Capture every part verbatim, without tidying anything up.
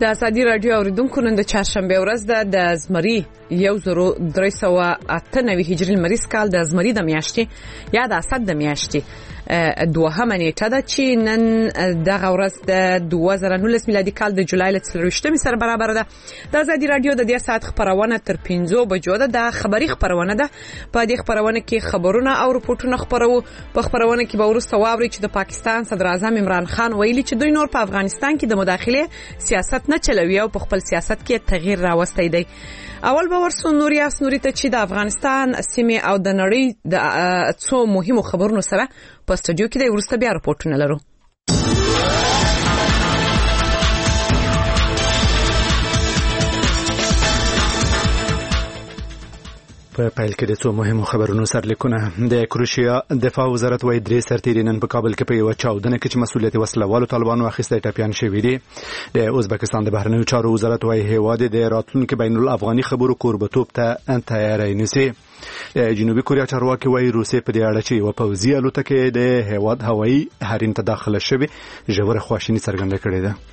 د ازادي رادیو اوریدونکو نن د چهارشنبه ورځ ده د زمری یو زرو درې سوه اته نوي هجري لمریز کال د زمری د میاشتې یا د اسد د میاشتې دوهمه نیټه ده چې نن دغه ورځ د دوه زره نولس میلادي کال د جولای له څلرویشتمې سره برابر ده. د ازادي رادیو د دې ساعت خبرونه تر پنځو بجو ده. د خبري خبرونه ده. په دې خبرونه کې خبرونه او رپورټونه خبرو. په خبرونه کې به ورسته واوري چې د پاکستان صدر اعظم عمران خان ویلي چې دوی نور په افغانستان کې د مداخله سیاست نه چلوي او په خپل سیاست کې تغییر راوستی دی. اول به ورسو نوري اس نوري ته چې د افغانستان سیمه او د نړۍ د څو مهمو خبرونو سره په استودیو کې د ورسته بیا رپورټونه لرو. په پایل کې د څو مهمو خبرونو سرلیکونه. د کروشیا دفاع وزارت وايي درې سرتیري نن په کابل کې په یو چاودنه کې چې مسؤلیت وسلوالو طالبانو اخیسته ټاپیان شوی دي. د ازبکستان د بهرنیو چارو وزارت وايي هیواد د راتلونکو بین الافغاني خبرو کوربتوب ته تیاری نیسي. د جنوبي کوریا چارواکي وايي روسیې په دې اړه چې یو پوځي الوتکه د هیواد هوایي حریم ته داخله شوه ژوره خواشیني څرګنده کړې ده.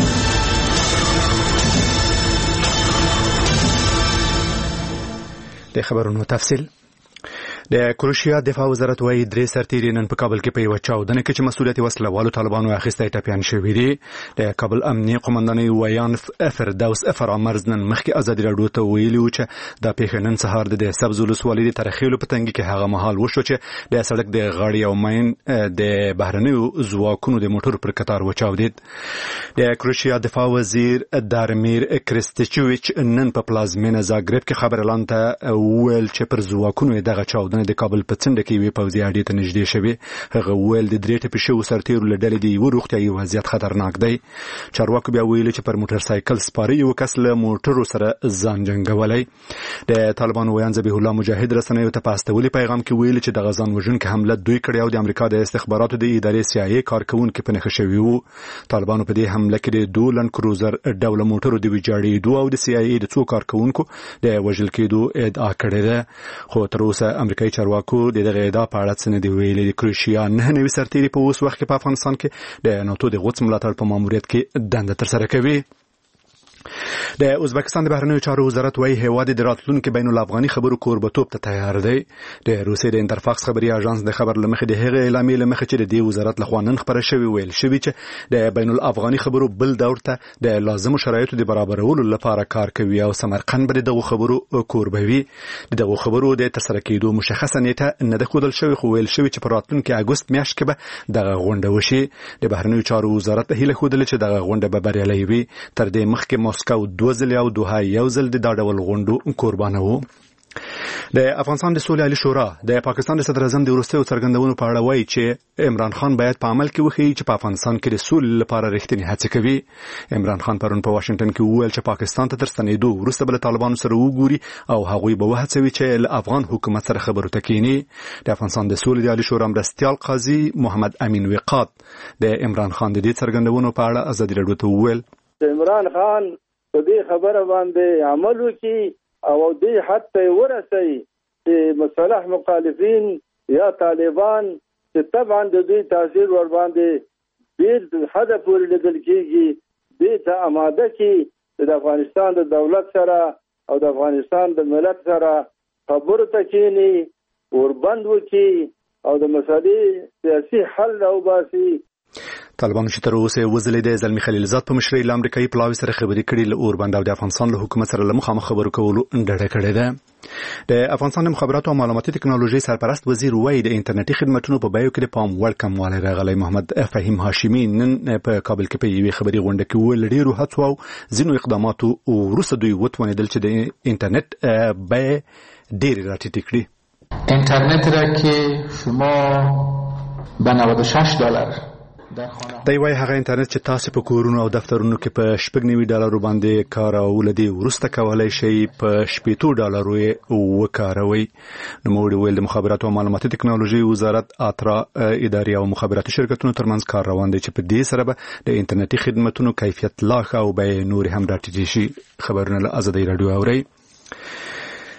د خبرونو تفصیل. د کروشیا دفاع وزارت وايي درې سرتیري نن په کابل کې په یو چاودنه کې چې مسؤلیت وسلوالو طالبانو اخیسته ټاپیان شوی دي. د کابل امنیه قومندانۍ ویان فردوس فرامرز نن مخکې ازادي رادیو ته ویلي و چې د پیښې نن سهار د سبز ولسوالۍ د ترخیلو په تنګي کې هغه مهال وشو چې د سړک د غاړې او ماین د بهرنیو ځواکونو د موټر پر قطار وچاودید. د کروشیا دفاع وزیر دارمیر کریستچویچ نن په پلازمینه زاګرب کې خبر اعلان ته ویل چې پر ځواکونو دغه چاودنه د کابل په څنډه کې وی پوځي اډې ته نږدې شوی. هغه ویل د درې ټپي شوو سرتیرو له ډلې دی وروختي وضعیت خطرناک دی. چارواکو بیا ویل چې پر موټر سایکل سپاره یو کس له موټرو سره ځان جنگولای. د طالبانو ویان ذبیح الله مجاهد رسنیو ته پاستولي پیغام کې ویل چې د غزان وژونکو حمله دوی کړی او د امریکا د استخباراتو د ادارې سی آی ای کارکونکو په نښه شوی وو. طالبانو په دې حمله کې د دولن کروزر ډول موټرو د ویجاړېدو او د سی آی ای د څو کارکونکو د وژل کېدو ادعا کړې ده. خو تر اوسه امریکایي چارواکو د دغه ادعا په اړه څه نه دی ویلي. د کروشیا نه نوي سرتیري په اوس وخت کې په افغانستان کې د ناتو د غوڅ ملاتړ په ماموریت کې دنده ترسره کوي. د ازبکستان د بهرنیو چارو وزارت وايي هیواد د راتلونکو بین الافغاني خبرو کوربتوب ته تیار دی. د روسیې د انترفاکس خبري اژانس د خبر لمخې د هغه اعلامیې لمخې چې د دې وزارت لخوا نن خبره شوی ویل شوی چې د بین الافغاني خبرو بل دور ته د لازمو شرایطو د برابرولو لپاره کار کوي او سمرقند به دغه خبرو کوربوي. دغه خبرو د ترسره کېدو مشخصه نیټه نه ده ښودل شوی خو ویل شوی چې په راتلونکي اګوست میاشت کې به دغه غونډه وشي. د بهرنیو چارو وزارت هیله ښودله چې دغه غونډه به بریالۍ وي. تر دې مخکې موسکو دوه ځلې او دوه یو ځل د دا ډول غونډو قربانه وو. د افغانستان د سولې عالی شورا د پاکستان د صدر اعظم د وروستیو څرګندونو په اړه وایي چې عمران خان باید په عمل کې وښیي چې په افغانستان کې د سولې لپاره رښتینې هڅې کوي. عمران خان پرون په واشنگټن کې وویل چې پاکستان ته تر ستنېدو وروسته به له طالبانو سره وګوري او هغوی به وهڅوي چې له افغان حکومت سره خبرو ته کینی. د افغانستان د سولې عالی شورا مرستیال قاضي محمد امین وقات د عمران خان د دې څرګندونو په اړه ازادي رادیو ته وویل عمران خان په دې خبره باندې عمل وکړي او دې حتی ورسي چې مصالح مخالفین یا طالبان چې طبعا د دوی تاثیر ور باندې ډېر حد پورې لیدل کېږي دې ته آماده کړي د افغانستان د دولت سره او د افغانستان د ملت سره خبرو ته کېني وربند وکړي او د مسالې سیاسي حل راوباسي. طالبانو چې تر اوسه وزلې د زلمی خلیلزاد په مشرۍ له امریکایي پلاوي سره خبرې کړې له اوربند او د افغانستان له حکومت سره له مخامخ خبرو کولو ډډه کړې ده. د افغانستان د مخابراتو او معلوماتي ټکنالوژي سرپرست وزیر وایي د انټرنیټي خدماتو په بیو کې د پام وړ کموالی راغلی. محمد فهیم هاشمي نن په کابل کې په یوې خبري غونډه کې ویل ډېرو هڅو او ځینو اقداماتو وروسته دوی وتوانېدل چې د انټرنیټ بیې ډېرې راټیټې کړي. اینترنت را که شما به نود و شش دلار دی وای هغه انټرنیټ چې تاسو په کورونو او دفترونو کې په شپږ نوي ډالرو باندې کارول دي ورسته کولای شي په شپږ ډالرو وکاروي. نو موږ ویل د مخابراتو او معلوماتي ټکنالوژي وزارت اترا اداري او مخابراتي شرکتونو ترمنځ کار روان دی چې په دې سره به د انټرنیټي خدماتو کیفیت لا ښه او به نور هم راټیټ شي. خبرونه له ازادي رادیو اوري.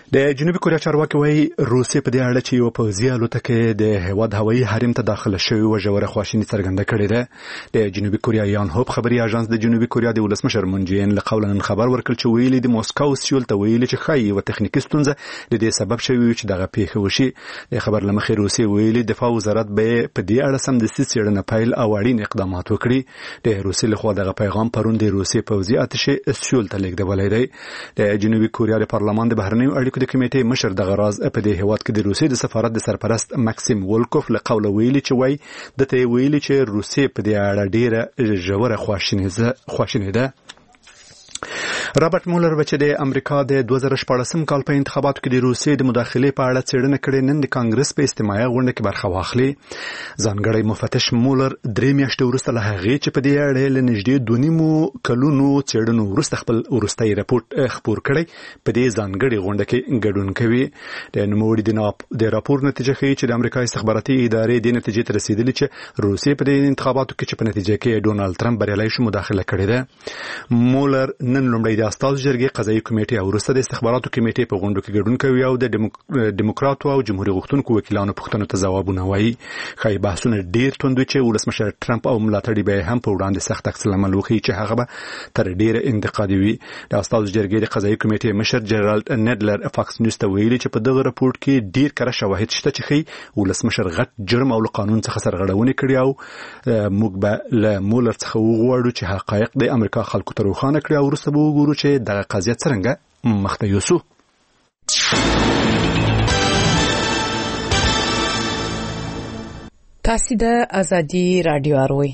د جنوبي کوریا چارواکي وایي روسیې په دې اړه چې یو پوځي الوتکه د هیواد هوایي حریم ته داخله شوې و ژوره خواشیني څرګنده کړې ده. د جنوبي کوریا یان هوب خبري اژانس د جنوبي کوریا د ولسمشر مون جې ان له قوله نن خبر ورکړ چې ویلي د موسکو سیول ته ویلي چې ښایي یوه تخنیکي ستونزه د دې سبب شوې چې دغه پیښه وشي. د خبر له مخې روسیې ویلي دفاع وزارت به په دې اړه سمدستي څېړنه پیل او اړین اقدامات وکړي. د روسیې لخوا دغه پیغام پرون د روسیې پوځي اتشې سیول ته لیږدولی دی. د جنوبي کوریا د پارلمان د بهرنیو اړیکو د کمیټې مشر دغه راز په دې هیواد کې د روسیې د سفارت د سرپرست ماکسیم وولکوف له قوله ویلي چې وایي دته ویلي چې روسیې په دې اړه ډیره ژوره خواشیني ده. رابرټ مولر چې د امریکا د دوه زره شپاړسم کال په انتخاباتو کې د روسیې د مداخلې په اړه څېړنه کړې، نن د کانګرس په اجتماعي غونډه کې برخه واخلي. ځانګړی مفتش مولر درې میاشتې وروسته له هغې چې په دې اړه له نږدې دوه نیمو کلونو څېړنو وروسته خپل وروستی راپور خپور کړی په دې ځانګړې غونډه کې ګډون کوي. د نوموړي د راپور نتیجه ښیي چې د امریکا استخباراتي ادارې دې نتیجې ته رسېدلې چې روسیې په دې انتخاباتو کې چې په نتیجه کې ډونالد ټرمپ بریالی شو مداخله کړې ده. مولر نن لومړی د استازو جرګې قضایي کمیټې او وروسته د استخباراتو کمیټې په غونډو کې ګډون کوي او د ډیموکراتو او جمهوریت غوښتونکو وکیلانو پوښتنو ته ځوابونه وایي. ښایي بحثونه ډېر توند وي چې ولسمشر ټرمپ او ملاتړي به هم په وړاندې سخت عکس العمل وښیي چې هغه به تر ډېره انتقادي وي. د استازو جرګې د قضایي کمیټې مشر جنرال نیډلر فاکس نیوز ته ویلي چې په دغه راپور کې ډېر کره شواهد شته چې ښیي ولسمشر غټ جرم او له قانون څخه سرغړونې کړي او موږ به له مولر څخه وغواړو چې حقایق د امریکا خلکو ته روښانه کړي او وروسته به وګورو چې دغه قضیه څرنګه مخته یوسو. تاسو د ازادي رادیو اروي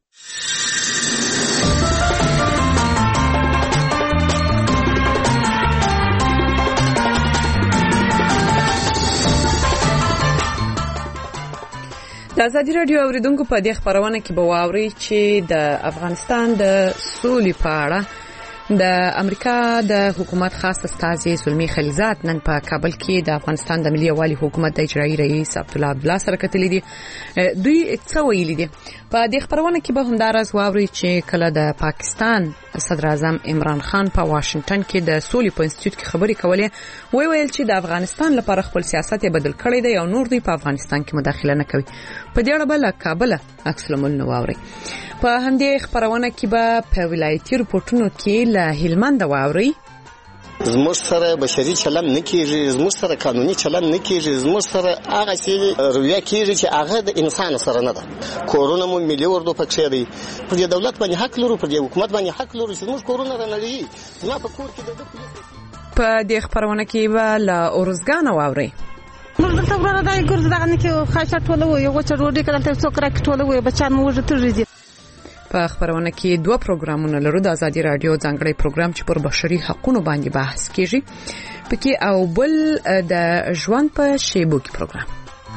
د ازادي رادیو اوریدونکو په دې خبرونه کې به واوري چې د افغانستان د سولې په اړه د امریکا د حکومت خاص استازي زلمی خلیزات نن په کابل کې د افغانستان د ملي یووالي حکومت د اجرایي رئیس عبدالله عبدالله سره کتلې دي. دوی څه ویلي دي په دې خبرونه کې به همدارس واوري چې کله د پاکستان صدر اعظم عمران خان په واشنگټن کې د سولې په انسټیټیوټ کې خبرې کولې، وی ویل چې د افغانستان لپاره خپل سیاست یې بدل کړی دی او نور دوی په افغانستان کې مداخله نه کوي. په دې اړه بل کابل عکس العمل واوري. په همدې خبرونه کې به په ولایتي رپورټونو کې له هلمند واوري. زموږ سره بشري چلن نه کیږي، زموږ سره قانوني چلن نه کیږي، زموږ سره هغه څه رویه کیږي چې هغه د انسان سره نه ده. کورونه مو ملي وردو پکې دی، پر دولت باندې حق لرو، پر حکومت باندې حق لرو چې موږ کورونه رانړي. زما په کور کې د په دې خبرونه کې به له اورزګان واوري. موږ دلته ورته دای ګرځ دغه نه کې خاصه ټوله وي، یو چې روډي کله ته څوک راک ټوله وي بچان موږ ته ورځي. په خبرونه کې دوه پروګرامونه لرو. د ازادي رادیو ځانګړی پروګرام چې پر بشري حقوقو باندې بحث کیږي پکې، او بل د ژوند په شیبو کې پروګرام.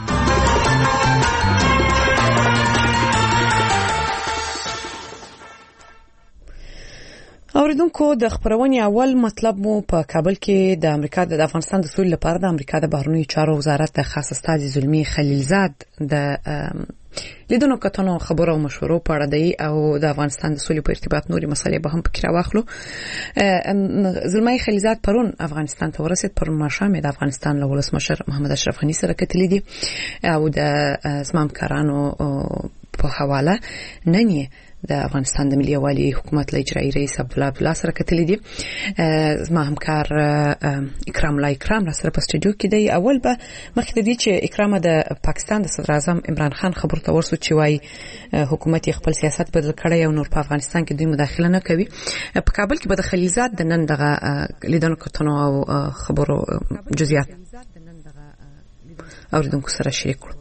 اوریدونکو د خبرونې اول مطلب مو په کابل کې د امریکا د افغانستان د سولې لپاره د امریکا د بهرنیو چارو وزارت د خاص استازي زلمی خلیلزاد د لیدونو کتنو خبرو او مشورو په اړه دی او د افغانستان د سولې په ارتباط نوري مسلې به هم پکې راوخلو. زلمی خلیلزاد پرون افغانستان ته ورسید. پرون ماښام د افغانستان له ولسمشر محمد اشرف غني سره کتلې دي او د زمام کارانو په حواله نن د افغانستان د ملي یووالي حکومت له اجرایي رئیس عبدالله عبدالله سره کتلې دي. زما همکار اکرام الله اکرام را سره په سټوډیو کې دی. اول به مخکې دي چې اکرام د پاکستان د صدر اعظم عمران خان خبر ته ورسو چې وايي حکومت خپل سیاست بدل کړی او نور په افغانستان کې دوی مداخله نه کوي. په کابل کې به د خلیلزاد د نن دغه لیدنو کتنو او خبرو جزئیات اوریدونکو سره شریک کړو.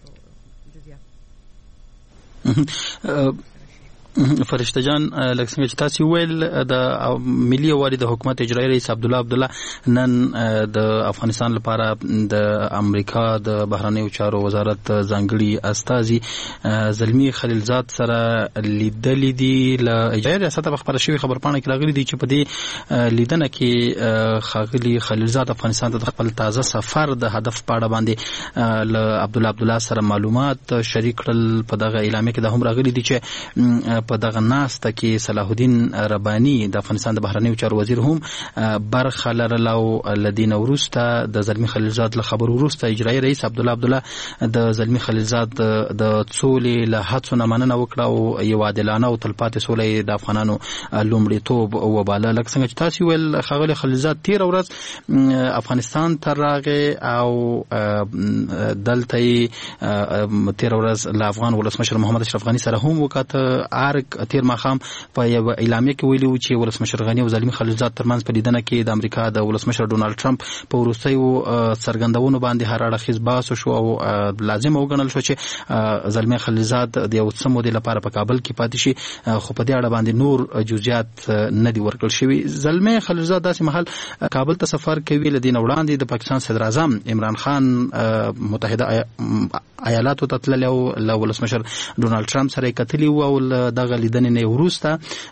فرشته جان لکه څنګه چې تاسو ویل د ملي یووالي د حکومت اجرایي رئیس عبدالله عبدالله نن د افغانستان لپاره د امریکا د بهرنیو چارو وزارت ځانګړي استازي زلمی خلیلزاد سره لیدلې دي. له اجرایي ریاست په خبره شوی خبرپاڼه کې راغلي دي چې په دې لیدنه کې خاغلی خلیلزاد افغانستان ته خپل تازه سفر د هدف په اړه باندې له عبدالله عبدالله سره معلومات شریک کړل. په دغه اعلامیه کې د هم راغلي دي چې په دغه ناسته کې صلاح الدین رباني د افغانستان د بهرنیو چارو وزیر هم برخه لرله او لدین وروسته د زلمی خلیلزاد له خبرو وروسته اجرایي رئیس عبدالله عبدالله د زلمی خلیلزاد د سولې له هڅو نه مننه وکړه او یو عادلانه او تلپاتې سوله د افغانانو لومړیتوب وباله. لکه څنګه چې تاسو ویل ښاغلی خلیلزاد تېره ورځ افغانستان ته راغی او دلته یې تېره ورځ له افغان ولسمشر محمد اشرف غني سره هم وکاته. ارګ تېر ماښام په یوه اعلامیه کې ویلي وو چې ولسمشر غني او زلمی خلیلزاد ترمنځ په لیدنه کې د امریکا د ولسمشر ډونالډ ټرمپ په وروستیو څرګندونو باندې هر اړخیز بحث وشو او لازم وګڼل شو چې زلمی خلیلزاد د یو څه مودې لپاره په کابل کې پاتې شي، خو په دې اړه باندې نور جزئیات نه دي ورکړل شوي. زلمی خلیلزاد داسې مهال کابل ته سفر کوي، له دې نه وړاندې د پاکستان صدر اعظم عمران خان متحده ایالاتو ته تللی او له ولسمشر ډونالډ ټرمپ سره یې کتلي وو او له دغه لیدنې نه وروسته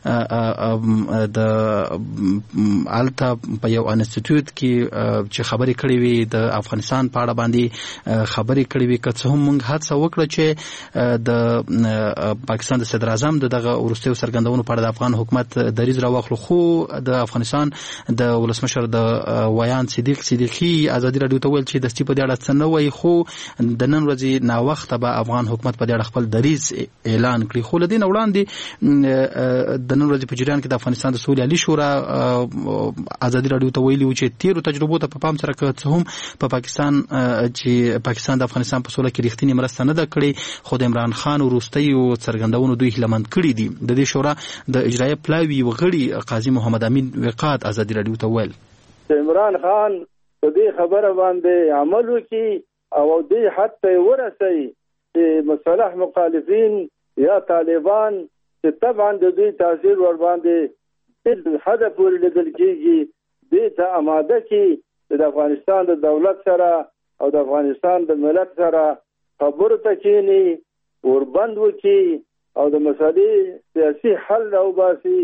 د هلته په یو انسټیټیوټ کې چې خبرې کړې وي د افغانستان په اړه باندې خبرې کړې وي. که څه هم موږ هڅه وکړه چې د پاکستان د صدر اعظم د دغه وروستیو څرګندونو په اړه د افغان حکومت دریځ راواخلو، خو د افغانستان د ولسمشر د ویان صدیق صدیقي ازادي راډیو ته ویل چې د استعفا په اړه څه نه وایي، خو د نن ورځې ناوخته به افغان حکومت په دې اړه خپل دریځ اعلان کړي. خو له دې نه وړاندې د نن ورځې په جریان کې د افغانستان د سولې عالي شورا ازادي راډیو ته ویلي وو چې تیرو تجربو ته په پام سره که څه هم په پاکستان چې پاکستان د افغانستان په سوله کې رښتینې مرسته نه ده کړې، خو د عمران خان وروستیو څرګندونو دوی هیلهمند کړي دي. د دې شورا د اجرایه پلاوي وغړي قاضي محمد امین وقات ازادي راډیو ته ویل عمران خان په دې خبره باندې عمل وکړي او دې حتی ورسي چې مصالح مخالفین یا طالبان چې طبعا د دوی تاثیر ور باندې د حد پورې لیدل کېږي، دې ته آماده کړي د افغانستان د دولت سره او د افغانستان د ملت سره خبرو ته کېني، وربند وکړي او د مسالې سیاسي حل راوباسي.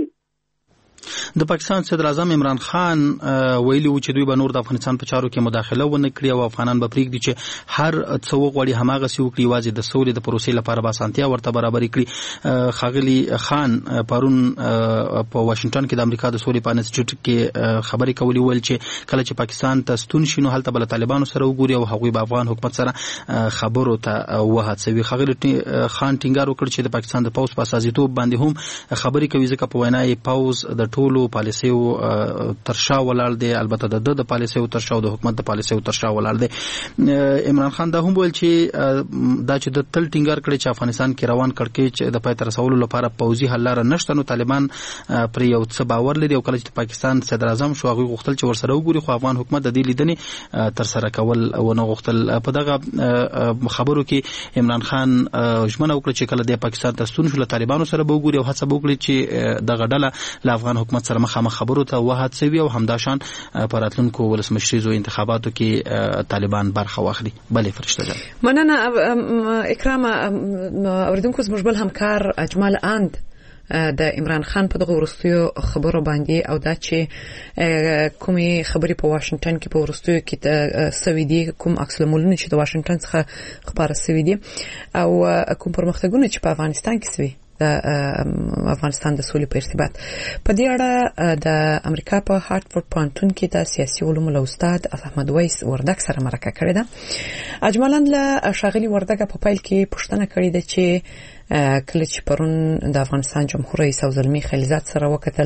د پاکستان صدر اعظم عمران خان ویلي و چې دوی به نور د افغانستان په چارو کې مداخله ونه کړي او افغانان به پرېږدي چې هر څه وغواړي هماغسې وکړي، یوازې د سولې د پروسې لپاره به اسانتیا ورته برابرې کړي. ښاغلي خان پرون په واشنګټن کې د امریکا د سولې په انسټیټیوټ کې خبرې کولې، ویل چې کله چې پاکستان ته ستون شي نو هلته به له طالبانو سره وګوري او هغوی به افغان حکومت سره خبرو ته وهڅوي. ښاغلي خان ټینګار وکړ چې د پاکستان د پوځ په اساسیتوب باندې هم خبرې کوي، ځکه په وینا یې پوځ د ټولو پالیسیو ترشا ولاړ دی، البته د د پالیسیو ترشا او د حکومت د پالیسیو ترشا ولاړ دی. عمران خان دا هم ویل چې دا چې د تل ټینګار کړی چې افغانستان کې روان کړکېچ د پای ته رسولو لپاره پوځي حل لاره نشته، نو طالبان پر یو څه باور لري او کله چې پاکستان صدر اعظم شو هغوی غوښتل چې ورسره وګوري، خو افغان حکومت د دې لیدنې ترسره کول ونه غوښتل. په دغه خبرو کې عمران خان ژمنه وکړه چې کله د پاکستان ته ستون شو له طالبانو سره به وګوري او هڅه به وکړي چې دغه ډله له افغان حکومت سره مخامخ خبرو ته وهڅوي او همداشان په راتلونکو ولسمشریزو انتخاباتو کې طالبان برخه واخلي. بلې فرشته جان مننه اکرام. اوریدونکو زموږ بل همکار اجمال اند د عمران خان په دغه ورستیو خبرو باندې او دا چې کومې خبرې په واشنګټن کې په ورستیو کې سوي دي، کوم عکس العملونه چې د واشنګټن څخه خبره سوي دي او کوم پرمختګونه چې په افغانستان کې سوي د افغانستان د سولې په ارتباط. په دې اړه د امریکا په هارټفورد پوهنتون کې د سیاسي علومو له استاد احمد ویس وردګ سره مرکه کړې ده. اجمالاً له ښاغلي وردګ په پیل کې پوښتنه کړې ده چې کله چې پرون د افغانستان جمهور رئیس او زلمی خلیلزاد سره وکتل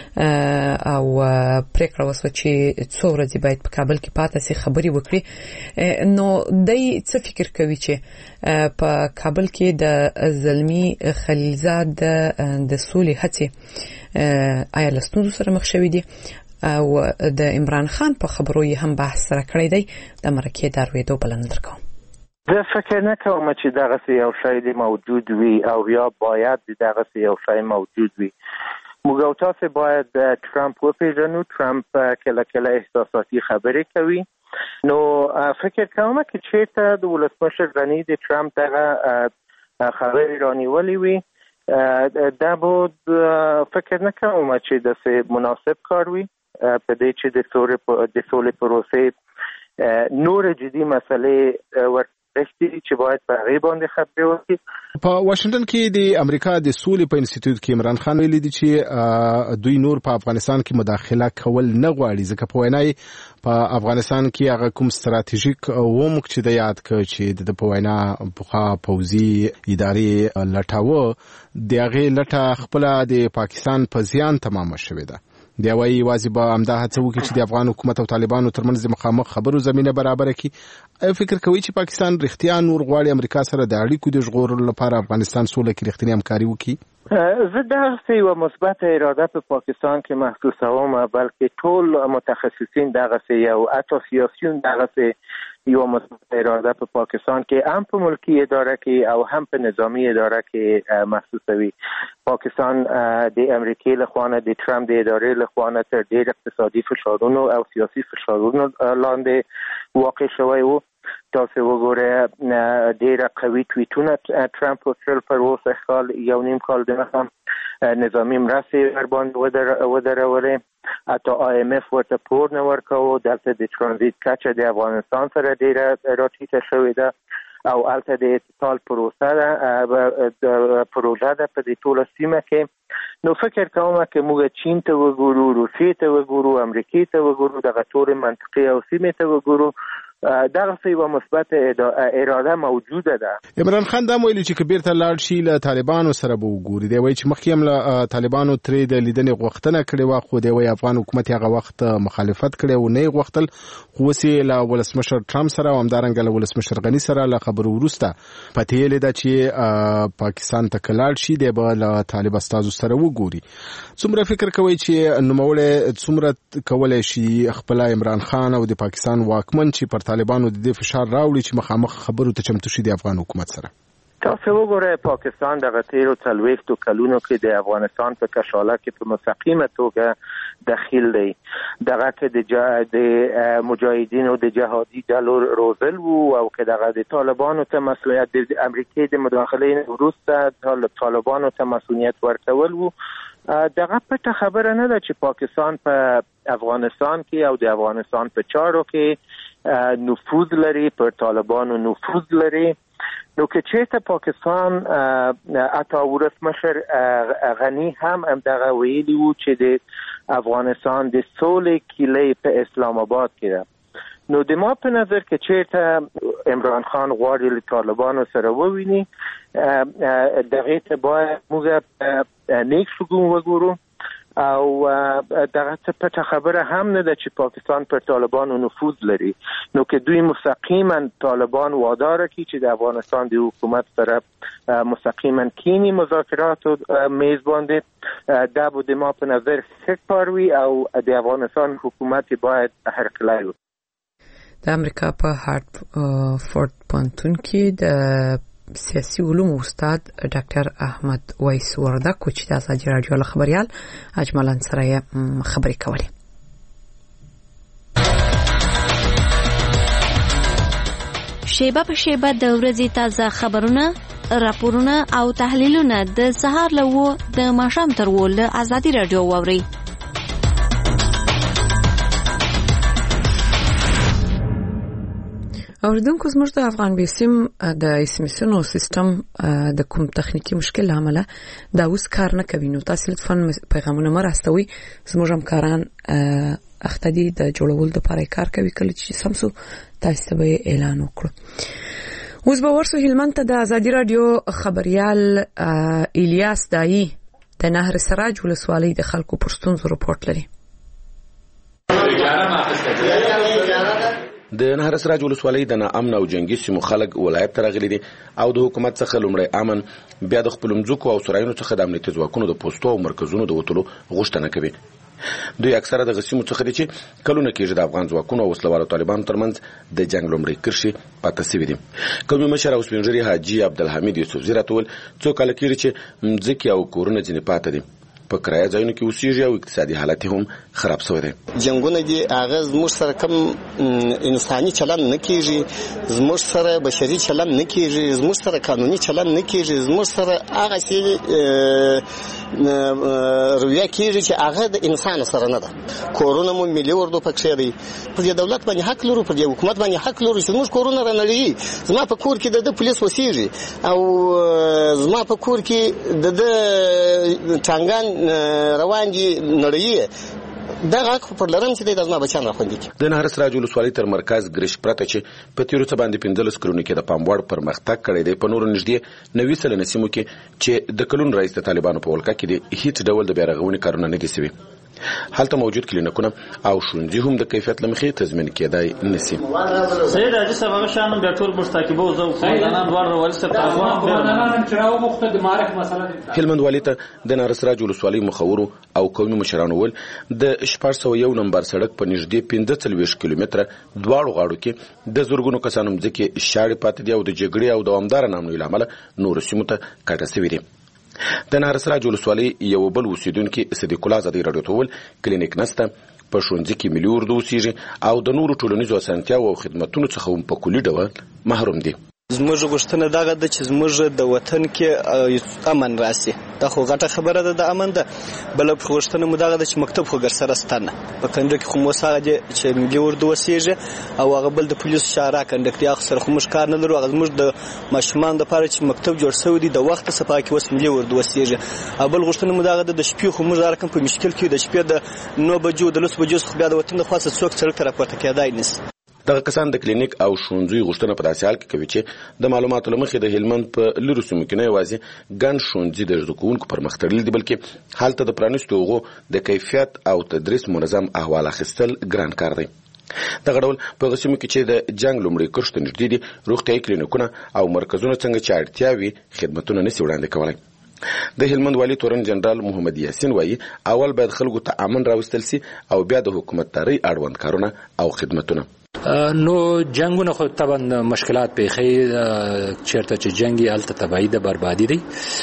او پریکړه وسوه چې څو ورځې باید په کابل کې پاتې سي خبري وکړي، نو دای څه فکر کوي چې په کابل کې د زلمی خلیلزاد د سولې هڅې آیا له ستونزو سره مخ شوي دي او د عمران خان په خبرو یې هم بحث سره کړی دی؟ د مرکې د اورېدو بلنه درکوم. زه فکر نکوم چې دغه یو شی موجود وي او یا باید دغه یو شی موجود وي. موږ او تاسو باید ترامپ وپیژنو. ترامپ کله کله احساساتي خبرې کوي، نو فکر کوم چې چیرته د ولسمشر غني د ترامپ دغه خبرې رانیولې وي، دا بود فکر نکوم چې د مناسب کار وي په دې چې د سولې پروسې نور جدي مسئله ور رښتې چې باید په هغې باندې خبرې وکړي. په واشنگټن کې د امریکا د سولې په انسټیټیوټ کې عمران خان ویلي دی چې دوی نور په افغانستان کې مداخله کول نه غواړي ځکه په وینا په افغانستان کې هغه کوم ستراتیژیک وموږ چې د یاد ک چې د په وینا په پوزي ادارې لټاوه د هغه لټه خپل د پاکستان په زیان تمامه شوې ده. دی وايي واجب امدا هڅه وکړي چې د افغان حکومت او طالبانو ترمنځ د مخامخ خبرو زمينه برابر کړي. فکر کوي چې پاکستان رښتیا نور غواړي امریکا سره د اړیکو د ژغورلو لپاره افغانستان سوله کې رښتینی همکاري وکړي؟ زه دغه یو مثبت اراده په پاکستان کې محسوسوم، بلکې ټول متخصصین دغه یو حتی سیاسیون دغه یو مثبت اراده په پاکستان کې هم په ملکی اداره کې او هم په نظامی اداره کې محسوسوي. پاکستان د امریکای له خوا نه د ټرمپ د ادارې له خوا نه تر ډېر اقتصادي فشارونو او سیاسي فشارونو لاندې واقع شوی و. تاسو وګورئ ډېر قوي ټویټونه ټرمپ وکړل پر اوسه کال یو نیم کال دغه نظامی مرستې ورباندې ودرولې، حتی آی ام اف ورته پور نه ورکاوه. دلته د ترانزیت کچه د افغانستان سره ډېره راټیټه شوې ده او هلته د اتصال پروسه ده پروژه ده په دې ټوله سیمه کې. نو فکر کوم چې موږ چین ته وګورو، روسیې ته وګورو، امریکې ته وګورو، دغه ټولې منطقې او سیمې ته وګورو، دغه یو مثبت اراده موجوده ده. عمران خان دا ویلي چې کبیر ته لاړ شي له طالبانو سره به وګوري. دی وایي چې مخکې هم له طالبانو ترې د لیدنې غوښتنه کړې وه، خو دی وایي افغان حکومت هغه وخت مخالفت کړی او نه یې غوښتل، خو اوس یې له ولسمشر ټرمپ سره او همدارنګه له ولسمشر غني سره له خبرو وروسته پته یې لیده چې پاکستان ته که لاړ شي دی به له طالب استازو سره وګوري. څومره فکر کوئ چې نوموړی څومره کولی شي خپل عمران خان او د پاکستان واکمن چې پر طالبانو د دې فشار راوړي چې مخامخ خبرو ته چمتو شي د افغان حکومت سره؟ تاسو وګورئ پاکستان دغه تیرو څلوېښتو کلونو کې د افغانستان په کشاله کې په مستقیمه توګه دخیل دی. دغه کې د د مجاهدینو د جهادي ډلو روزل وو او که دغه د طالبانو ته مسؤلیت د امریکای د مداخلې وروسته طالبانو ته مسؤلیت ورکول وو. دغه پټه خبره نه ده چې پاکستان په افغانستان کې او د افغانستان په چارو کې نفوذ لري، پر طالبانو نفوذ لري. نو که چېرته پاکستان حتی ولسمشر غني هم همدغه ویلي وو چې د افغانستان د سولې کیلۍ په اسلام آباد کې ده. نو د ما په نظر که چېرته عمران خان غواړي له طالبانو سره وویني، دغه ته باید موږ نیک شګون وګورو او دغه څه پټه خبره هم نه ده چې پاکستان پر طالبانو نفوذ لري. نو که دوی مستقیما طالبان وادار کړي چې د افغانستان د حکومت سره مستقیما کینی مذاکرات میز باندې، دا به د ما په نظر ښه کار وي او د افغانستان حکومت باید هرکلی وکړي. د امریکا په هارتفورد پوهنتون کې د سیاسي علوم استاد ډاکټر احمد ویس وردک چې د ازادي رادیو له خبريال اجمل انصريه خبرې کولې. شیبه په شیبه د ورځې تازه خبرونه، راپورونه او تحلیلونه د سهار له و د ماښام تر و له ازادي رادیو واوري. اوریدونکو زموږ د افغان بیسیم د اسمسونو سیستم د کوم تخنیکی مشکل عامله دا اوس کار نه کوي. نو تاسو لطفاً پیغامونه مرستوي، زموږ همکاران اختدي د جوړول لپاره کار کوي. کله چې سمسو تاسو به اعلان وکړو. اوس به ورسو هلمند ته د ازادي رادیو خبريال الیاس دایی د نهر سراج ولسوالۍ د خلکو پر ستونزو رپورټ لري. د نهر سراج ولسوالۍ د ناامن او جنگي سیمو خلک ولایت ته راغلي دي او د حکومت څخه لومړی امن، بیا د خپل مځکو او سرایونو څخه د امنیتي ځواکونو د پوسټو او مرکزونو د وټلو غوښتنه کوي. دوی اکثره د غسیمو څخه دي چې کلونه کېږي د افغان ځواکونو او وسلوالو طالبانو ترمنځ د جنگ لومړی کرښې پاتې شوي دي. قومي مشر او سپینږیري حاجي عبدالحمید یوسفزي راته وویل څو کاله کېږي چې مځکې او کورونه ځینې پاتې دي، په کرایه ځایونو کې اوسېږي او اقتصادي حالت هم خراب شوی دی. جنگونه دي هغه زموږ سره کم انساني چلند نه کیږي، زموږ سره بشري چلند نه کیږي، زموږ سره قانوني چلند نه کیږي، زموږ سره هغه سي رویه کیږي چې هغه د انسان سره نه ده. کورونه مو ملي اردو پکې دی، پر دولت باندې حق لرو، پر حکومت باندې حق لرو چې موږ کورونه رانړي. زما په کور کې د پولیس وسیږي او زما په کور کې د ټانګان روان دي نړۍ دا غاک په لرم چې د ازما بچان راخوندي. د نهر سراج ولسوالۍ تر مرکز ګریش پرته چې په تیرو څه باندې پنځلس کلونو کې د پاموړ پرمختګ کړی دی، په نورو نږدې نوي سلنه سیمو کې چې د کلون رئیس د طالبانو په ولکه کې د هیڅ ډول د بیارغونې کارونه نه دي شوي. هلته موجود کلینیکونه او ښوونځي هم د کیفیت له مخې تضمین کېدای نشي. سید حاجي صاحب هغه شان بیا ټول مستقیبه او زو قومندانان دوار ولسته قومندانان چراو مخته د معرف مسله هلمند والي ته د نهر سراج ولسوالۍ مخورو او قومي مشرانو ول د شپږ سوه یو نمبر سړک په نږدې پنځه څلوېښت کیلومتره دواړو غاړو کې د زرګونو کسانو مځکې شاړې پاتې دي او د جګړې او دوامداره نامنوي له امله نورو سیمو ته کډه سوي دي. د نهر سراج ولسوالۍ یو بل اوسیدونکي صدیق الله ازادي راډیو ته وویل کلینیک نسته، په ښوونځي کې ملي اردو اوسیږي او د نورو ټولنیزو اسانتیاوو او خدمتونو څخه هم په کلي ډول محروم دي. زموږ غوښتنه دغه ده چې زموږ د وطن کې امن راسي. دا خو غټه خبره ده د امن ده. بل غوښتنه مو دغه ده چې مکتب خو ګرسره ستنه په کنده کې خو مو سره دي چې ملي اردو وسیږي او هغه بل د پولیس شارع کنډکټي اخ سره خو مش کار نه لرو. هغه زموږ د ماشومان د لپاره چې مکتب جوړ شوی دی د وخت څخه کې وس ملي اردو وسیږي. بل غوښتنه مو دغه ده د شپې خو موږ راکم په مشکل کې د شپې د نو بجو د لس بجو خو بیا د وطن د خاصه څوک سره تر پورته کېدای نشي. دغه کسان د کلینیک او ښوونځي غوښتنه په داسې حال کې کوي چې د معلوماتو له مخې د هلمند په لرو سیمو کې نه یوازې ګڼ ښوونځي د زده کوونکو پرمخ تړلي دي، بلکې هلته د پرانیستو هغو د کیفیت او تدریس منظم احوال اخیستل ګران کار دی. دغه ډول په هغه سیمو کې چې د جنګ لومړۍ کرښې ته نږدې دي روغتیایي کلینیکونه او مرکزونه څنګه چې اړتیا وي خدمتونه نشي وړاندې کولی. د هلمند والي تورن جنرال محمد یاسین وایي اول باید خلکو ته امن راوستل سي او بیا د حکومتدارۍ اړوند کارونه او خدمتونه. نو جنگونه خو طبعا مشکلات پیښي چیرته چې جنگي الته تبعید بربادي دي.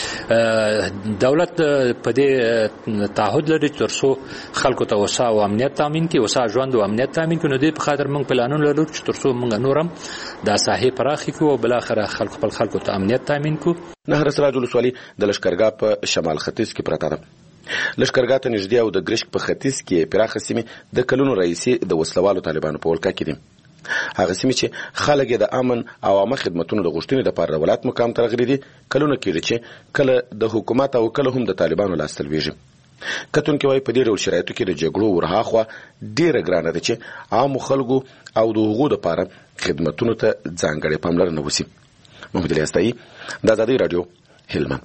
دولت په دې تعهد لري ترڅو خلکو ته وسا او امنیت تامین کړي، وسا ژوند او امنیت تامین کړي. نو دې په خاطر موږ پلانونه لرو چې ترڅو موږ نورم د ساحې پراخي کو او بل اخر خلکو خپل خلکو ته امنیت تامین کو. نهر سراج ولسوالۍ د لشکرګاه په شمال ختیځ کې پرته ده. لشکرګاه ته نږدې او د ګرشک په ختیځ کې پراخه سیمې د کلونو رئیسي د وسلوالو طالبانو په ولکه کې دي. هغه سیمې چې خلک د امن او عامه خدمتونو د غوښتنې لپاره د ولایت مقام ته راغلي دي کلونه کېږي چې کله د حکومت او کله هم د طالبانو لاس ته لویږي. کتونکي وایي په دې ډول شرایطو کې د جګړو ورهاخوا ډېره ګرانه ده چې عامو خلکو او د هغو لپاره خدمتونو ته ځانګړې پاملرنه وشي. محمد الیاستایي د ازادي راډیو هلمند.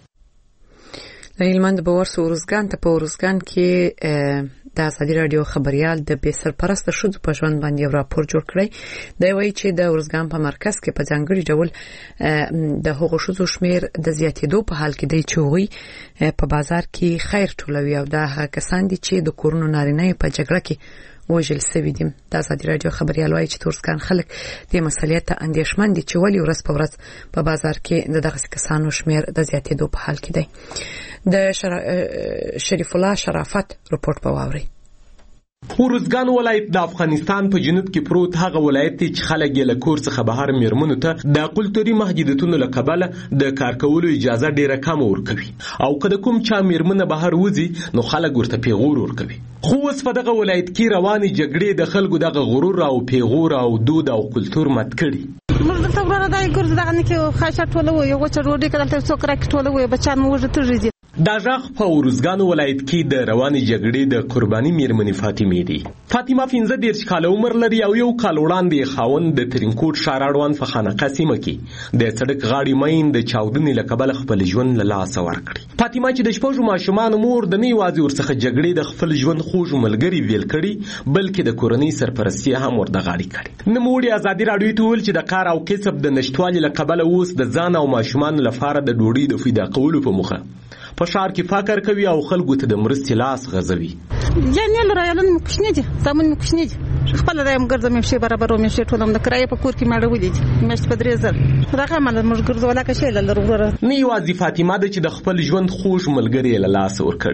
هلمند به ورسو ورزګان ته په ورزګان کې د ازادي راډیو خبريال د بې سرپرسته شوه په ژوند باندې یو راپور جوړ کړی. دا وایي چې د ورزګان په مرکز کې په ځانګړي ډول د هغو شوزو شمیر د زیاتېدو په حال کې دی چې هغوی په بازار کې خیر ټولوي او دا هغه کسان دي چې د کورونو نارینه په جګړه کې وژل شوي دي. د ازادي راډیو خبريال وایي چې تورسکان خلک د مسؤلیت ته اندېښمن دي چې ولې ورځ په ورځ په بازار کې د دغه کسانو شمیر د زیاتېدو په حال کې دی. د شریف الله شرافت رپورت په واوري. ورزګان ولایت د افغانستان په جنوب کې پروت هغه ولایت دی چې خلک یې له کور څخه بهر میرمنو ته د کلتوري محدودیتونو له کبله د کار کولو اجازه ډیره کم ورکوي او کله کوم چا میرمنه بهر وځي نو خلک ورته پیغور ورکوي. خو اوس په دغه ولایت کې روانې جګړې د خلکو دغه غرور او پیغور او دود او کلتور مات کړي. موږ دلته ورانه دای ګرځ دغه نه کې خاصه ټوله وي یو چې روډي کله څو کرا کې ټوله وي بچان موږ ته ریږي. دا ژغ په ورزګان ولایت کې د روانې جګړې د قرباني میرمنې فاطمه دی. فاطمه پنځه دېرش کاله عمر لري او یو کال وړاندې خاوند د ترینکوټ ښار اړوند په خانقاه سیمه کې د سړک غاړې مین د چاودنې له کبله خپل ژوند له لاسه ورکړي. فاطمه چې د شپږو ماشومانو مور د نه یوازې ورڅخه جګړې د خپل ژوند خوږ ملګري ویل کړي بلکې د کورنۍ سرپرستي هم ورته غاړې کړي. نوموړي ازادي راډیو ته وویل چې د کار او کسب د نشټوالي له کبله اوس د ځان او ماشومانو لپاره د ډوډۍ د پیدا کولو په موخه په ښار کې فکر کوي او خلکو ته د مرستې لاس غځوي. یعنی لرایلن مکشنه دي زمون مکشنه دي خپل رایم ګرځم شي برابر مې شي ټولم د کرای په کور کې ماړه ولې مېشت په درې زر راغه مال موږ ګرځولا کې شي لرغوره. نه یوازې فاطمه د چې د خپل ژوند خوږ ملګری له لاس ور کړی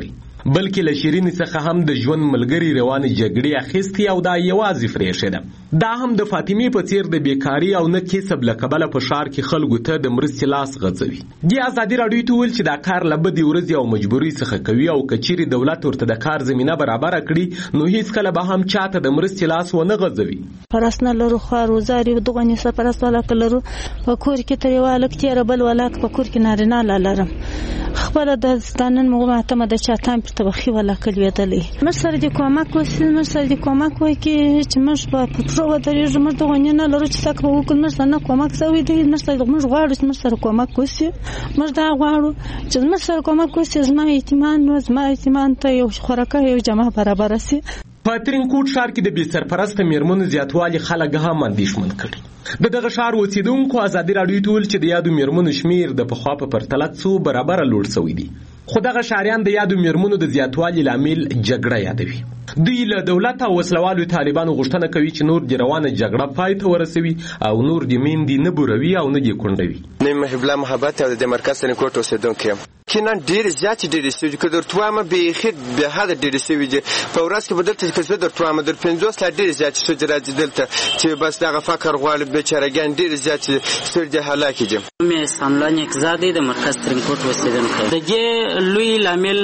بلکې له شیرین څخه هم د ژوند ملګری روانې جګړې اخیستې او دا یوازې پرېښې ده. دا هم د فاطمې په څیر د بیکاري او نه کسب له کبله په ښار کې خلکو ته د مرستې لاس غځوي. دې ازادي راډیو ته وویل چې دا کار له بدې ورځې او مجبورۍ څخه کوي او که چیرې دولت ورته د کار زمینه برابره کړي نو هیڅکله به هم چاته د مرستې لاس ونه غځوي. پرسنه لرو خوار وزاري دغه نسه پرست ولاک لرو په کور کې ترې والک تیر بل ولاک په کور کې نارینه لرم خبره د ستانن مغمه ته د چاتام پر تبخي ولاک لیدلې مر سره د کومک وسیل مر سره د کومک وای کې چې مش په پټرو درې مر دغه نه لرو چې تک وکړ مر سره کومک سوي دی مر سره موږ غواړو چې مر سره کومک وسي مر دا غواړو چې مر سره کومک وسي زما اعتماد نو زما اعتماد ته یو خورکه یو جمع برابر سي. په ترینکوټ ښار کې د بې سرپرسته میرمنو زیاتوالي خلک هم اندېښمن کړي. د دغه ښار اوسېدونکو ازادي راډیو ته ویل چې د یادو میرمنو شمیر د پخوا په پرتله څو برابره لوړ شوی دی. خو دغه ښاریان د یادو میرمنو د زیاتوالي لامل جګړه یادوي. دوی له دولت او وسلوالو طالبانو غوښتنه کوي چې نور د روانه جګړه پای ته ورسوي او نور د میندې نه بوروي او نه د کونډوي. نیم محب الله محبت او د مرکز ترینکوټ اوسېدونکی یم. کینان ډېر زیات ډېر سوي که درته وایم بیخي بې حده ډېر سوي دي. په ورځ کې به دلته که زه درته وایم در پنځوس لا ډېر زیات ښځې راځي دلته چې بس دغه فقر غواړي بېچارهګان ډېر زیات ستړي دي هلاکې دي. مې ساملا نیکزاد دی د مرکز ترینکوټ اوسېدونکی. د دې لوی لامل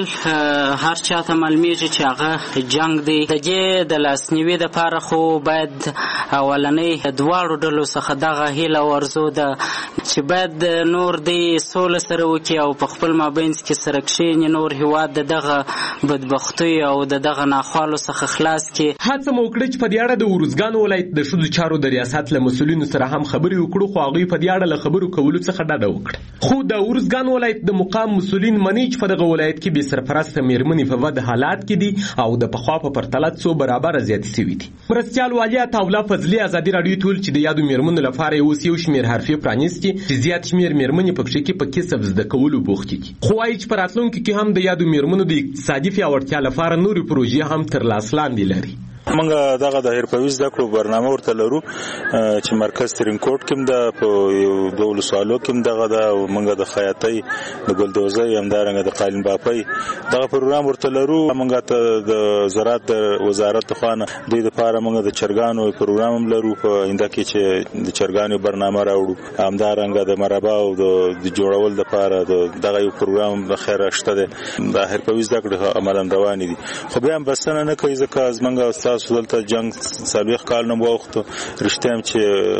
هر چا ته معلومیږي چې هغه جنګ دی. د دې د لاسنیوي دپاره خو باید اولنۍ دواړو ډلو څخه دغه هیله او ارزو ده چې باید نور دی سوله سره وکړي او په خپل مابینځ کې سره کښېني نور هېواد د دغه بدبختیو او د دغه ناخوالو څخه خلاص کړي. هڅه مو وکړه چې په دې اړه د ارزګان ولایت د ښځو چارو د ریاست له مسؤلینو سره هم خبرې وکړو خو هغوی په دې اړه له خبرو کولو څخه ډډه وکړه. خو د ارزګان ولایت د مقام مسؤلین مني چې په دغه ولایت کې بې سرپرسته میرمنې په بد حالات کې دي او د پخوا په پرتله څو برابره زیاتې شوي دي. مرستیال والي عطاالله فضلي ازادي راډیو ته ویل چې د یادو میرمنو لپاره یې اوس یو شمېر حرفې پرانیستي چې زیات شمېر میرمنې پکښې کې په کسب زده کولو بوختې دي. خو وایي چې په راتلونکي کې هم د یادو میرمنو د اقتصادي پیاوړتیا لپاره نورې پروژې هم تر لاس لاندې لري. موږ دغه د حرفوي زده کړو برنامه ورته لرو چې مرکز ترینکوټ کې هم ده په دوه ولسوالو کې هم دغه ده او موږ د خیاطۍ د ګلدوزۍ همدارنګه د قالین باپۍ دغه پروګرام ورته لرو. موږ ته د زراعت د وزارت خوا نه دوی دپاره موږ د چرګانو پروګرام هم لرو په آینده کې چې د چرګانو برنامه راوړو. همدارنګه د مرباو د جوړول دپاره دغه یو پروګرام بخیره شته دی. د حرفوي زده کړې عملاً روانې دي خو بیا هم بسنه نه کوي ځکه زموږ تاسو دلته جنگ څلوېښت کال نه وخت رښتیا هم چې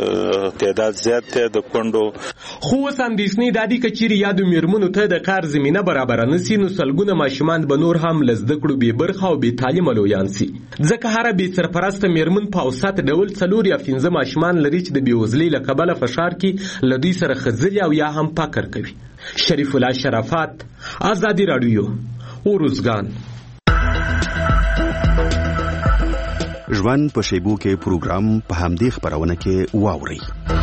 تعداد زیات دی د کونډو. خو اوس اندېښنې دا دي که چیرې یادو میرمنو ته د کار زمینه برابره نه سي نو سلګونه ماشومان به نور هم له زده کړو بې برخه او بې تعلیمه لویان سي ځکه هره بې سرپرسته میرمن په اوسط ډول څلور یا پنځه ماشومان لري چې د بېوزلۍ له کبله په ښار کې له دوی سره ښځلي او یا هم فقر کوي. شریف الله شرافت ازادي راډیو ارزګان. ژوند په شیبو کې پروګرام په همدې خبرونه کې واوري.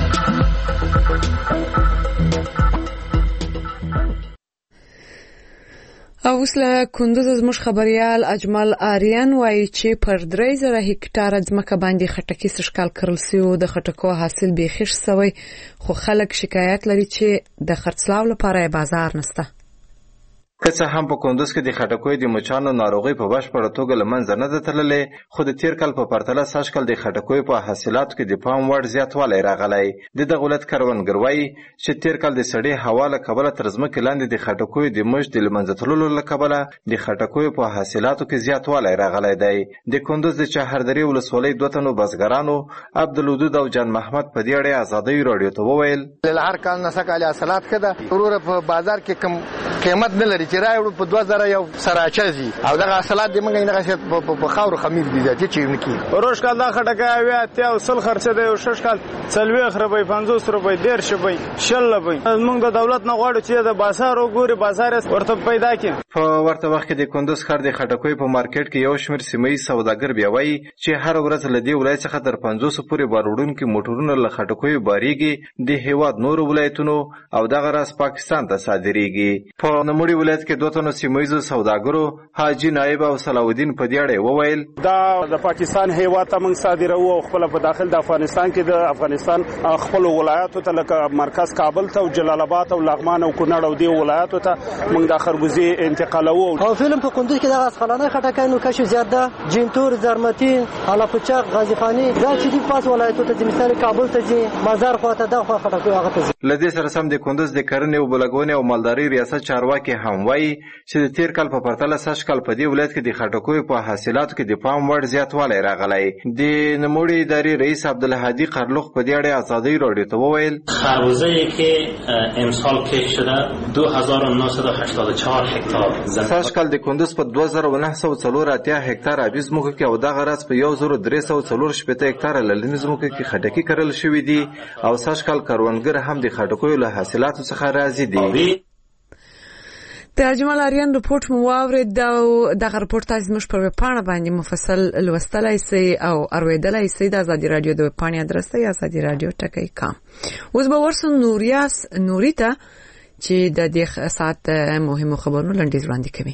او اوس له کندوز زموږ خبريال اجمل آریان وایي چې پر درې زره هکټاره ځمکه باندې خټکي سږکال کرل سوي د خټکو حاصل بیخي ښه سوی خو خلک شکایت لري چې د خرڅلاو لپاره بازار نشته. که څه هم په کندوز کې د خټکوي د مچانو ناروغي په بشپړه توګه له منځه نه ده تللې خو د تیر کال په پرتله سږکال د خټکوي په حاصلاتو کې د پام وړ زیاتوالی راغلی. د دغه ولایت کروندګر وایي چې تیر کال د سړې هوا له کبله تر ځمکې لاندې د خټکوي د مچ د له منځه تللو له کبله د خټکوي په حاصلاتو کې زیاتوالی راغلی دی. د کندوز د چهاردرې ولسوالۍ دوه تنو بزګرانو عبدالودود او جان محمد په دې اړه ازادي راډیو ته وویل هر کال نه سکه حاصلات کده وروره په بازار کې کم قیمت نه لري چې راوړو په دوه زره یو سره اچي او دغه حاصلات د موږ نه غشت په خاور خمیر دي چې چې نکی روش کال دا خټکه اویا ته او سل خرچه دی او شش کال څلوي خربې پنځوس روپۍ ډیر شوی شل روپۍ موږ د دولت نه غواړو چې د بازار وګوري بازار ورته پیدا کړي. په ورته وخت کې د کندوز ښار د خټکوي په مارکیټ کې یو شمېر سیمایي سوداګر بیا وایي چې هر ورځ له دې ولایت څخه تر پنځوس پورې باروړونکي موټرونه له خټکوي باریږي د هیواد نورو ولایتونو او دغه راز پاکستان ته صادریږي. په په نوموړي ولایت کې دوه تنو سیمهیزو سوداګرو حاجي نایب او صلاح په دې اړه وویل دا د پاکستان هیواد ته موږ صادروو او خپل په داخل د افغانستان کې د افغانستان خپل ولایاتو ته لکه مرکز کابل ته او جلال آباد او لغمان او کونړ او دی ولایاتو ته موږ د خربوزي انتقالوو او فلم په کندوز کې د غسخلانه خټکای نو کشف زیات ده جنتور زرمتی حلاپچق غازی خانی دا چې د پاس ولایتو ته د مثال کابل ته ځي مزار خواته د خوا خټکای هغه ته لدې سره سم د کندوز د کرنې او بلګونې او مالداري ریاست چارواکي هم وایي چې د تیر کال په پرتله سږ کال په دې ولایت کې د خټکوي په حاصلاتو کې د پام وړ زیاتوالی راغلی د نوموړي ادارې رئیس عبدالهادي قرلوخ په دې اړه ازادۍ راډیو ته وویل خربوزه‌ای که امسال کشت شده دو هزار و نهصد و هشتاد و چهار هکتار سږ کال د کندوز په دوه زره و نه سوه څلور اتیا هکتار آبي ځمکو کې او دغه راز په یو زر درې سوه څلور شپېته هکتاره للمي ځمکو کې خټکي کرل شوي دي او سږ کال کروندګر هم د خټکیو له حاصلاتو څخه راضي دي. د اجمل اریان رپورټ مو واورید او دغه رپورټ تاسو موږ پر وپاڼه باندې مفصل لوستلای سي او اوریدلای سي د ازادي رادیو د وپاڼې ادرس ته ازادي رادیو ټکی کام. اوس به ورسو نوریاس نوریتا چې د دې ساعت مهمو خبرونو لنډیز وړاندې کوي.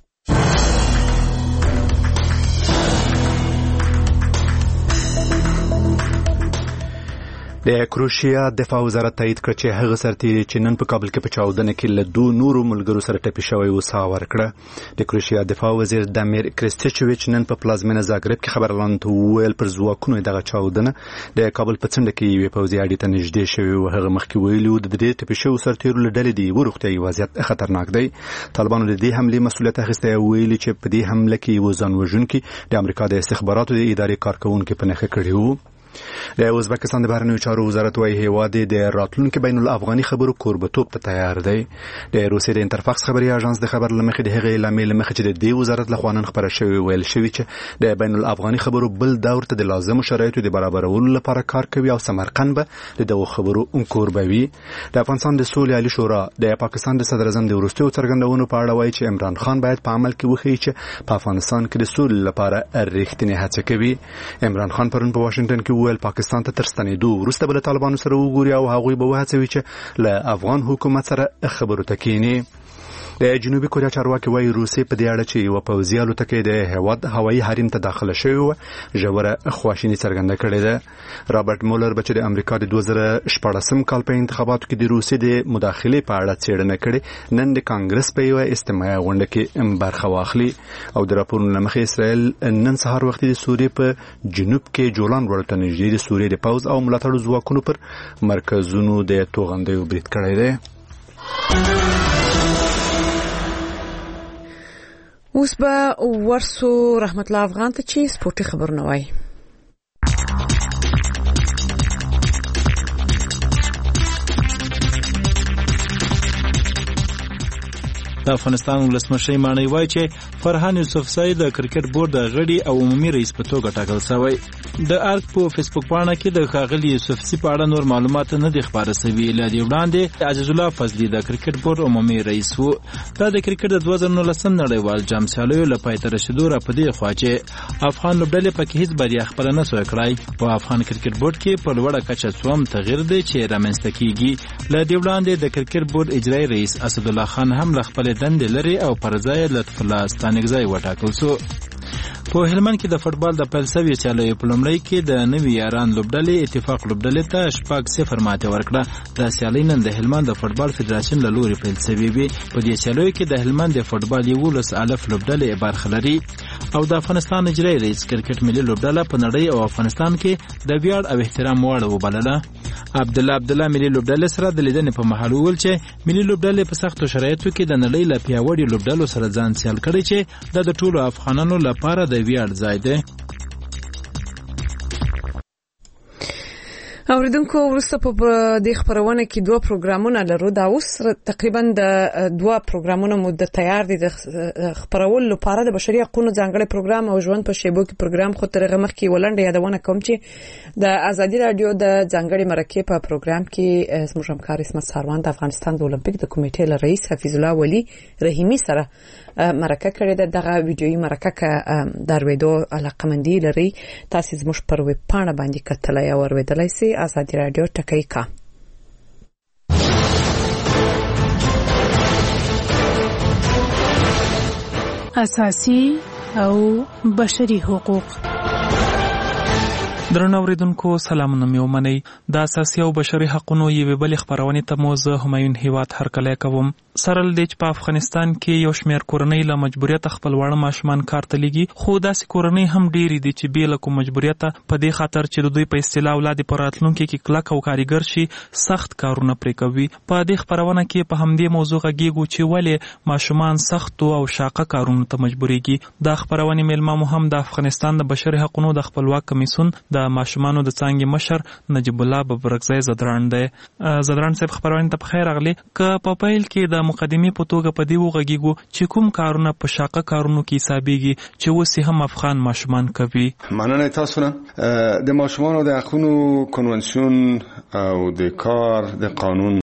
د کروشیا دفاع وزارت تایید کړ چې هغه سرتیری چې نن په کابل کې په چاودنه کې له دوه نورو ملګرو سره ټپي شوی و سا ورکړه. د کروشیا دفاع وزیر دامیر کرستچویچ نن په پلازمینه زاګرب کې خبرلاند ویل پر ځواکونو دغه چاودنه د کابل په څنډه کې یو پوځي اډې ته نږدې شوی او هغه مخکې ویلو د دې ټپي شوی سرتیرو له ډلې دی ورختي وضعیت خطرناک دی. طالبانو د دې حمله مسؤلیت اخیسته ویلي چې په دې حمله کې وزن وژونکي د امریکا د استخباراتو د ادارې کارکونکو په نخښه کړی وو. د ازبکستان د بهرنیو چارو وزارت وايي هیواد د راتلونکو بین الافغاني خبرو کوربتوب ته تیار دی. د روسیې د انټرفاکس خبري اژانس د خبر لمخې د هغې اعلامیې لمخې چې د دې وزارت له خوا نن خبره شوې ویل شوې چې د بین الافغاني خبرو بل دور ته د لازمو شرایطو د برابرولو لپاره کار کوي او سمرقند به د دغو خبرو انکوربوي. د افغانستان د سولې عالی شورا د پاکستان د صدر اعظم د وروستیو څرګندونو په اړه وایي چې عمران خان باید په عمل کې وښیي چې په افغانستان کې د سولې لپاره رښتینې هڅه کوي. عمران خان پرون په واشنگټن کې ویل پاکستان ته ستنېدو وروسته بل طالبانو سره وګوري او هغوی به وهڅوي چې له افغان حکومت سره خبرو ته کینی. د جنوبي کوریا چارواکي وايي روسي په دې اړه چې یو پوځي الوتکه د هواد هوایي حریم ته داخله شوې و ژوره خواشیني څرګنده کړې ده. رابرټ مولر بچ د امریکا د دوه زره شپږم کال په انتخاباتو کې د روسي د مداخلې په اړه څېړنه کړې نن د کانګرس په یو استماعي غونډه کې برخه واخلي او د راپورونو لمخې اسرائیل نن سهار وخت د سوریې په جنوب کې جولان ورته نږدې د سوریې د پوځ او ملاتړو ځواکونو پر مرکزونو د توغندیو برید کړی دی. اوس به ورسو رحمت الله افغان ته چې سپورتي خبرونه وایي. د افغانستان ولسمشر مانی وایي چې فرحان یوسفزئی د کرکټ بورډ د غړي او عمومي رئیس په توګه ټاکل شوی. د ارګ په فیسبوک پاڼه کې د ښاغلي یوسفزئی په اړه نور معلومات نه دي خبره شوي. له دې وړاندې عزیز الله فضلي د کرکټ بورډ عمومي رئیس وو. دا د کرکټ د دوه زره نولسم نړیوال جام سیالیو له پای ته رسېدو راپدې خوا چې افغان لوبډلې پکې هیڅ بریا خپله نه سوه کړی. په افغان کرکټ بورډ کې په لوړه کچه څوم تغییر دی چې رامنځته کیږي. له دې وړاندې د کرکټ بورډ اجرایي رئیس اسدالله خان هم له خپلې دندې لري او پر ځای لطف الله ستانکزی وټاکل شو. په هلمند کې د فوټبال د پیل شویو سیالیو په لومړۍ کې د نوي یاران لوبډلې اتفاق لوبډلې ته شپږ صفر ماتې ورکړه. دا سیالۍ نن د هلمند د فوټبال فدراسیون له لوري پیل شوې وې. په دې سیالیو کې د هلمند د فوټبال یولس الف لوبډلې برخه لري او د افغانستان اجرایي رئیس کرکټ ملي لوبډله په نړۍ او افغانستان کې د ویاړ او احترام وړ وبلله. عبدالله عبدالله ملي لوبډلې سره د لیدنې په مهال وویل چې ملي لوبډلې په سختو شرایطو کې د نړۍ له پیاوړي لوبډلو سره ځان سیال کړی چې دا د ټولو افغانانو لپاره د ویاړ ځای دی. اوریدونکو وروسته په دې خبرونه کې دوه پروګرامونه لرو. دا اوس تقریبا د دوه پروګرامونو مو تیار دي د خبرولو لپاره د بشري حقوقو ځانګړي پروګرام او ژوند په شیبو کې پروګرام خو ترغه مخ کې ولنډ یادونه کوم چې د ازادي رادیو د ځانګړي مرکه په پروګرام کې زموږ همکار اسمت ساروان د افغانستان د اولمپیک د کمیټې له رئیس حفیظ الله ولی رحیمی سره مرکه کړې ده. دغه ویډیويي مرکه ک درویدو علاقمندي لري. تاسو زموږ پر ویب پاڼه باندې کتلای او اوریدلای سي ازادي رادیو ټکی کا. اساسي او بشري حقوق. درنو اوریدونکو سلامونه مې ومنئ. د اساسي او بشري حقوقو یوې بلې خپرونې ته مو زه همایون هیواد هرکلی کوم. سره له دې چې په افغانستان کې یو شمېر کورنۍ له مجبوریته خپل واړه ماشومان کار ته لېږي، خو داسې کورنۍ هم ډېرې دي چې بې له کوم مجبوریته په دې خاطر چې د دوی په اصطلاح اولاد یې په راتلونکي کې کلک او کارګر شي سخت کارونه پرې کوي. په دې خپرونه کې په همدې موضوع غږیږو چې ولې ماشومان سختو او شاقه کارونو ته مجبوریږي. دا خپرونې میلمه مو هم د افغانستان د بشري حقوقو د خپلواک کمیسیون د ماشومانو د څانګې مشر نجیب الله ببرکزی زدران دی. زدران صاحب خپرونې ته په خیر راغلی. که په پیل کې د مقدمې په توګه په دې وغږیږو چې کوم کارونه په شاقه کارونو کې حسابېږي چې اوس هم افغان ماشومان کوي. مننه تاسو نه. د ماشومانو د حقوقو کنوانسیون او د کار د قانون